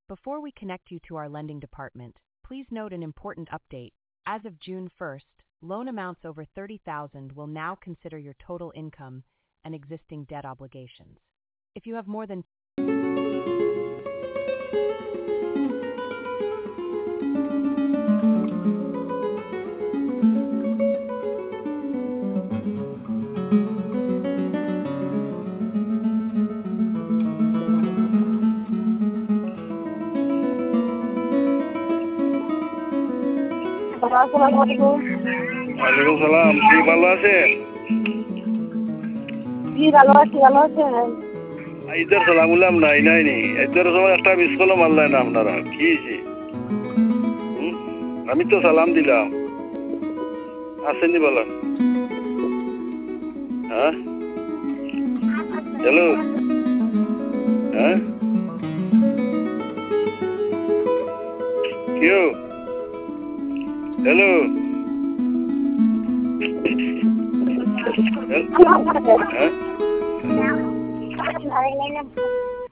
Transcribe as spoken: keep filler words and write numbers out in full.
Before we connect you to our lending department, please note an important update. As of June first, loan amounts over thirty thousand will now consider your total income and existing debt obligations. If you have more than আসসালামু আলাইকুম। ওয়ালাইকুম সালাম। কি ভালো আছেন? জি ভালো আছি, ভালো আছেন? ঈদের সালাম উলাম নাই নাই নি ঈদের সময় একটা মিস কল মারলেন না আপনারা, কি হয়েছে? আমি তো সালাম দিলাম, আসেননি বলেন। হ্যাঁ হ্যালো, হ্যাঁ কেউ হ্যালো হ্যাঁ